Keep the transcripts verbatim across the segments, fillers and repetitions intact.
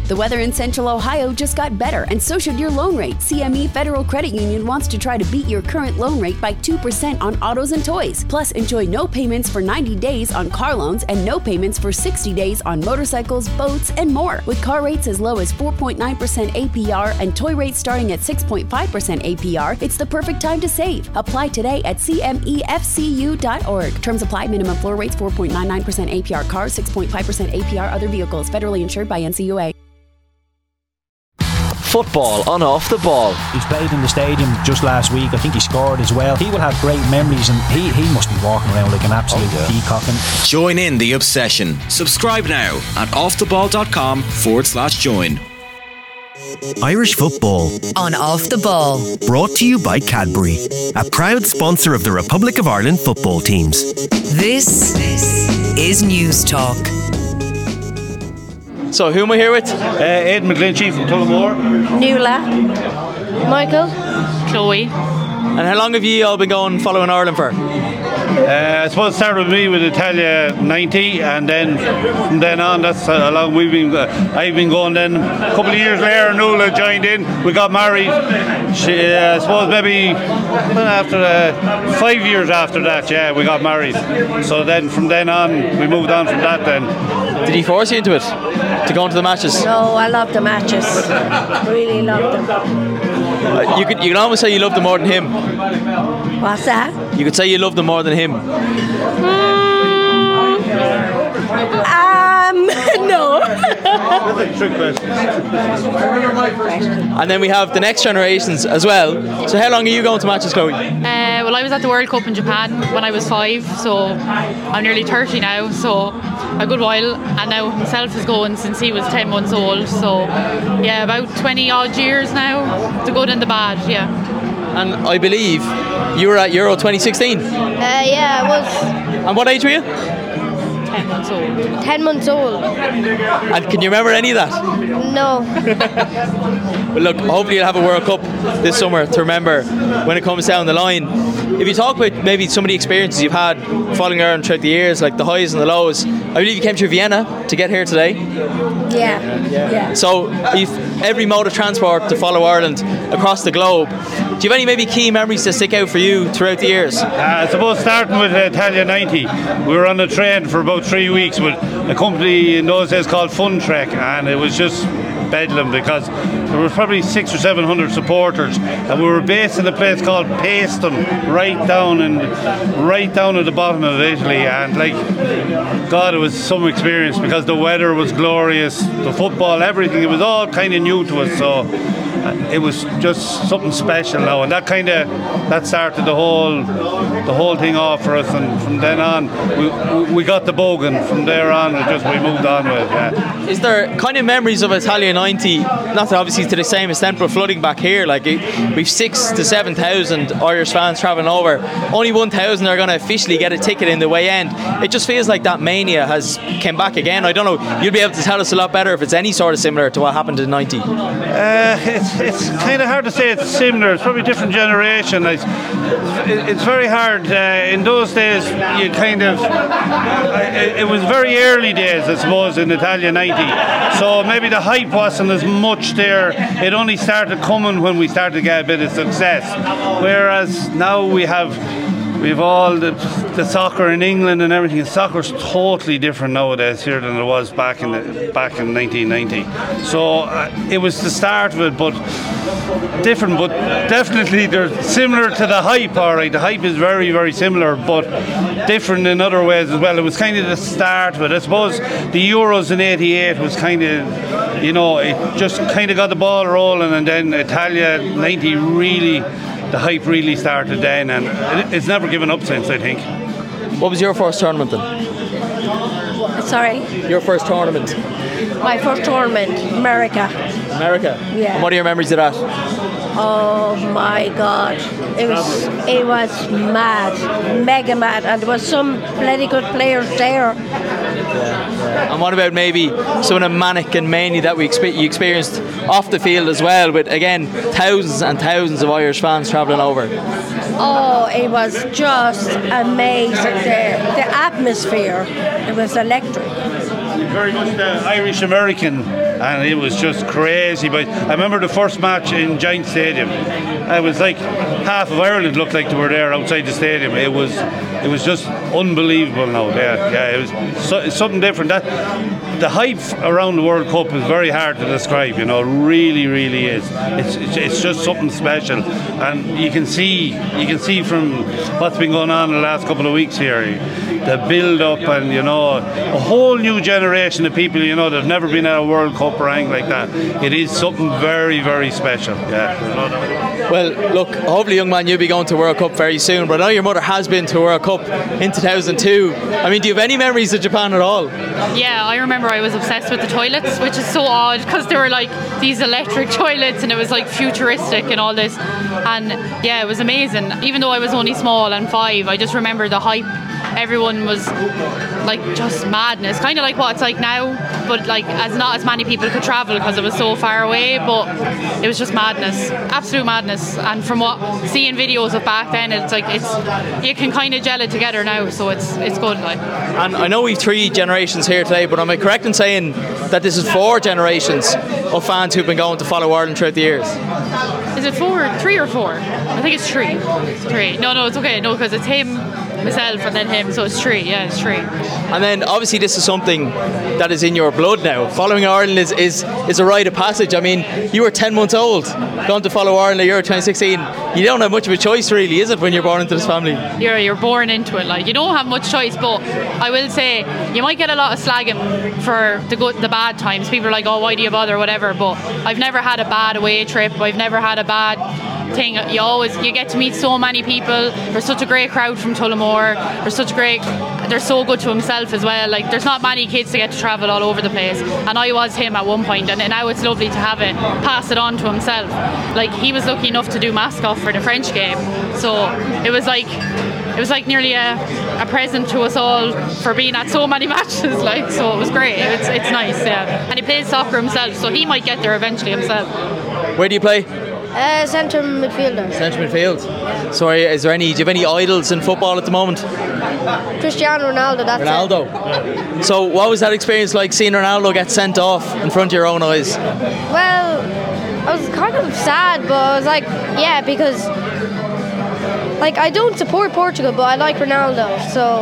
The weather in Central Ohio just got better, and so should your loan rate. C M E Federal Credit Union wants to try to beat your current loan rate by two percent on autos and toys. Plus, enjoy no payments for ninety days on car loans and no payments for sixty days on motorcycles, boats, and more. With car rates as low as four point nine percent A P R and toy rates starting at six point five percent A P R, it's the perfect time to save. Apply today at C M E F C U dot org. Terms apply. Minimum floor rates four point nine nine percent A P R cars, six point five percent A P R other vehicles. Federally insured by N C U A. Football on Off the Ball. He's played in the stadium just last week. I think he scored as well. He will have great memories, and he, he must be walking around like an absolute oh, yeah. peacock. And join in the obsession. Subscribe now at offtheball.com forward slash join. Irish football on Off the Ball. Brought to you by Cadbury, a proud sponsor of the Republic of Ireland football teams. This is News Talk. So who am I here with? Uh, Ed McGlinchey from Tullamore. Nuala. Michael. Chloe. And how long have you all been going following Ireland for? Uh, I suppose it started with me with Italia ninety, and then from then on, that's how long we've been. Uh, I've been going. Then a couple of years later, Nuala joined in. We got married. She, uh, I suppose maybe after uh, five years after that, yeah, we got married. So then from then on, we moved on from that. Then. Did he force you into it to go into the matches? No, I love the matches. Really love them. Uh, you could you can almost say you love them more than him. What's that? You could say you love them more than him. Mm, um, no. That's a trick question. And then we have the next generations as well. So how long are you going to matches, Chloe? Uh, well, I was at the World Cup in Japan when I was five, so I'm nearly thirty now, so a good while. And now himself is going since he was ten months old, so yeah, about twenty odd years now, the good and the bad, yeah. And I believe you were at Euro twenty sixteen. Uh, yeah, I was. And what age were you? ten months old. ten months old. And can you remember any of that? No. Well, look, hopefully you'll have a World Cup this summer to remember when it comes down the line. If you talk about maybe some of the experiences you've had following Ireland throughout the years, like the highs and the lows, I believe you came through Vienna to get here today. Yeah, yeah. So you've every mode of transport to follow Ireland across the globe. Do you have any maybe key memories that stick out for you throughout the years? Uh, I suppose starting with uh, Italia ninety, we were on the train for about three weeks with a company in those days called Fun Trek, and it was just bedlam because there were probably six or seven hundred supporters, and we were based in a place called Paestum, right down in right down at the bottom of Italy. And like, God, it was some experience because the weather was glorious, the football, everything. It was all kind of new to us, so it was just something special now, and that kind of that started the whole the whole thing off for us. And from then on, we we got the bogan. From there on, it just we moved on with it. Yeah. Is there kind of memories of Italia ninety? Not obviously to the same extent, but flooding back here, like it, we've six to seven thousand Irish fans travelling over. Only one thousand are going to officially get a ticket in the way end. It just feels like that mania has came back again. I don't know. You'll be able to tell us a lot better if it's any sort of similar to what happened in ninety. Uh, it's it's kind of hard to say it's similar. It's probably a different generation. It's, it's very hard. Uh, in those days, you kind of it, it was very early days, I suppose, in Italia ninety. So maybe the hype wasn't as much there. It only started coming when we started to get a bit of success. Whereas now we have. We've all the, the soccer in England and everything. Soccer's totally different nowadays here than it was back in the, back in nineteen ninety. So uh, it was the start of it, but different. But definitely they're similar to the hype. All right, the hype is very, very similar, but different in other ways as well. It was kind of the start of it. I suppose the Euros in eighty-eight was kind of, you know, it just kind of got the ball rolling, and then Italia ninety really. The hype really started then, and it's never given up since, I think. What was your first tournament then? Sorry? Your first tournament? My first tournament, America. America? Yeah. And what are your memories of that? Oh my God. It was it was mad, mega mad, and there was some bloody good players there. Yeah. And what about maybe some of the manic and mania that we expe- you experienced off the field as well, with again thousands and thousands of Irish fans travelling over? Oh, it was just amazing. The, the atmosphere, it was electric. Very much the Irish American and it was just crazy. But I remember the first match in Giant Stadium. It was like half of Ireland looked like they were there outside the stadium. It was, it was just unbelievable. Now, yeah, yeah, it was so, something different. That the hype around the World Cup is very hard to describe. You know, really, really is. It's, it's, it's just something special, and you can see, you can see from what's been going on in the last couple of weeks here, the build-up, and you know, a whole new generation of people. You know, that've never been at a World Cup or anything like that. It is something very, very special. Yeah. Well, look, hopefully, young man, you'll be going to World Cup very soon. But I know your mother has been to World Cup in two thousand two. I mean, do you have any memories of Japan at all? Yeah, I remember I was obsessed with the toilets, which is so odd because they were like these electric toilets and it was like futuristic and all this. And yeah, it was amazing. Even though I was only small and five, I just remember the hype. Everyone was like just madness, kind of like what it's like now, but like as not as many people could travel because it was so far away, but it was just madness, absolute madness. And from what seeing videos of back then, it's like it's you can kind of gel it together now, so it's it's good. Like, and I know we've three generations here today, but am I correct in saying that this is four generations of fans who've been going to follow Ireland throughout the years? Is it four, three or four? I think it's three. Three. No, no, it's okay. No, because it's him, myself, and then him. So it's three. Yeah, it's three. And then obviously this is something that is in your blood now. Following Ireland is is, is a rite of passage. I mean, you were ten months old going to follow Ireland at Euro twenty sixteen. You don't have much of a choice, really, is it, when you're born into this family? You're you're born into it. Like, you don't have much choice. But I will say you might get a lot of slagging for the good, the bad times. People are like, oh, why do you bother, whatever. But I've never had a bad away trip. I've never had a bad thing. You always you get to meet so many people. There's such a great crowd from Tullamore. There's such great. They're so good to himself as well. Like, there's not many kids to get to travel all over the place, and I was him at one point, and now it's lovely to have it pass it on to himself. Like, he was lucky enough to do mask-off for the French game, so it was like it was like nearly a, a present to us all for being at so many matches. Like, so it was great. It's it's nice, yeah. And he plays soccer himself, so he might get there eventually himself. Where do you play? Uh, centre midfielder. Centre midfield. So, is there any? Do you have any idols in football at the moment? Cristiano Ronaldo. That's Ronaldo. It. So, what was that experience like, seeing Ronaldo get sent off in front of your own eyes? Well, I was kind of sad, but I was like, yeah, because like I don't support Portugal, but I like Ronaldo. So.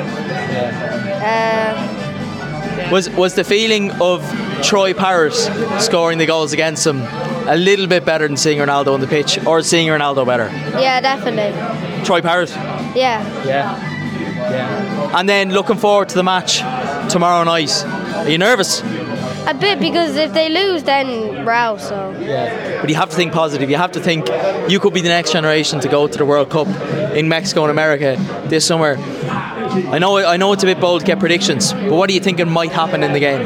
Uh, was was the feeling of Troy Parrott scoring the goals against him a little bit better than seeing Ronaldo on the pitch, or seeing Ronaldo better? Yeah, definitely. Troy Parrott? Yeah. Yeah. Yeah. And then looking forward to the match tomorrow night. Are you nervous? A bit, because if they lose, then we're out, so. Yeah. But you have to think positive. You have to think you could be the next generation to go to the World Cup in Mexico and America this summer. I know I know it's a bit bold to get predictions, but what are you thinking might happen in the game?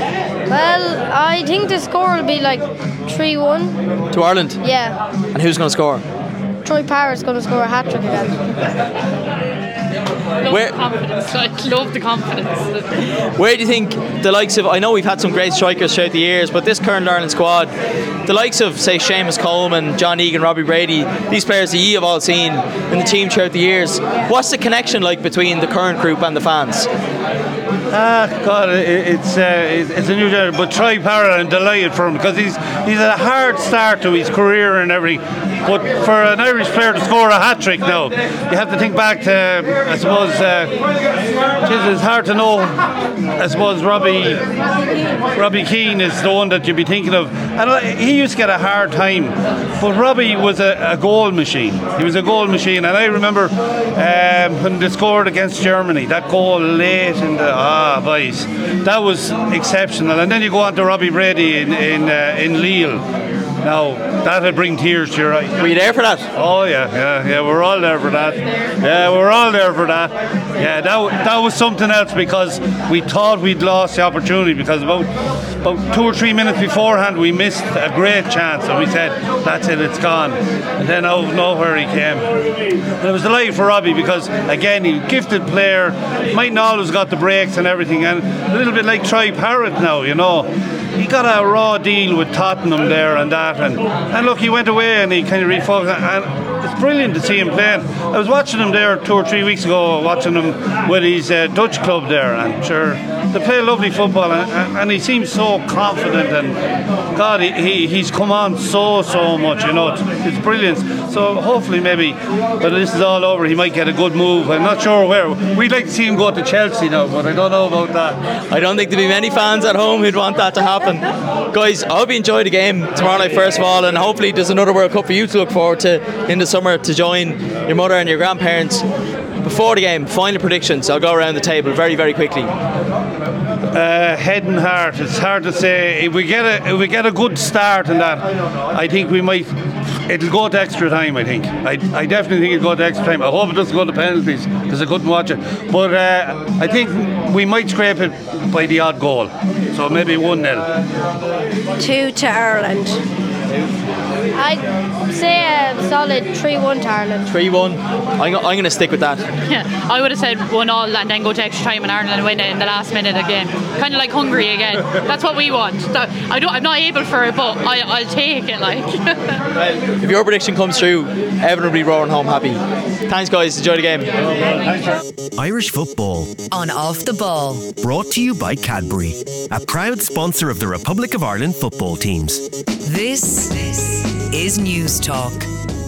Well, I think the score will be like three one. To Ireland? Yeah. And who's going to score? Troy Parrott's going to score a hat-trick again. Love Where, the confidence. I love the confidence. Where do you think the likes of, I know we've had some great strikers throughout the years, but this current Ireland squad, the likes of, say, Seamus Coleman, John Egan, Robbie Brady, these players that you have all seen in the team throughout the years, what's the connection like between the current group and the fans? Ah, God, it, it's uh, it's a new generation. But Troy Parrott, I'm delighted for him, because he's he's had a hard start to his career and everything. But for an Irish player to score a hat trick now, you have to think back to, I suppose, uh, it's hard to know. I suppose Robbie Robbie Keane is the one that you'd be thinking of. And he used to get a hard time, but Robbie was a, a goal machine. He was a goal machine, and I remember um, when they scored against Germany, that goal late in the ah boys, that was exceptional. And then you go on to Robbie Brady in in, uh, in Lille. Now, that'll bring tears to your eyes. Were you there for that? Oh, yeah, yeah, yeah, we're all there for that. Yeah, we're all there for that. Yeah, that, that was something else, because we thought we'd lost the opportunity, because about, about two or three minutes beforehand, we missed a great chance, and we said, that's it, it's gone. And then out of nowhere he came. And it was delighted for Robbie, because, again, he's a gifted player, mightn't always got the breaks and everything, and a little bit like Troy Parrott now, you know. He got a raw deal with Tottenham there and that, and, and look, he went away and he kind of refocused, and it's brilliant to see him playing. I was watching him there two or three weeks ago, watching him with his uh, Dutch club there, and sure, they play lovely football, and, and he seems so confident. And God, he, he he's come on so so much. You know, it's, it's brilliant. So hopefully, maybe when this is all over, he might get a good move. I'm not sure where. We'd like to see him go to Chelsea now, but I don't know about that. I don't think there'll be many fans at home who'd want that to happen. Guys, I hope you enjoy the game tomorrow night, first of all, and hopefully there's another World Cup for you to look forward to in the summer to join your mother and your grandparents. Before the game, final predictions. I'll go around the table very, very quickly. Uh, head and heart. It's hard to say. If we get a if we get a good start in that, I think we might. It'll go to extra time. I think. I, I definitely think it'll go to extra time. I hope it doesn't go to penalties because I couldn't watch it. But uh, I think we might scrape it by the odd goal. So maybe one nil. Two to Ireland. I'd say a solid three one to Ireland. three one. I'm, I'm going to stick with that. Yeah, I would have said one all and then go to extra time and Ireland win it in the last minute again. Kind of like Hungary again. That's what we want. I don't, I'm not able for it, but I, I'll take it. Like. Well, if your prediction comes true, everyone will be roaring home happy. Thanks, guys. Enjoy the game. Irish football On Off the Ball. brought to you by Cadbury, a proud sponsor of the Republic of Ireland football teams. This is News Talk.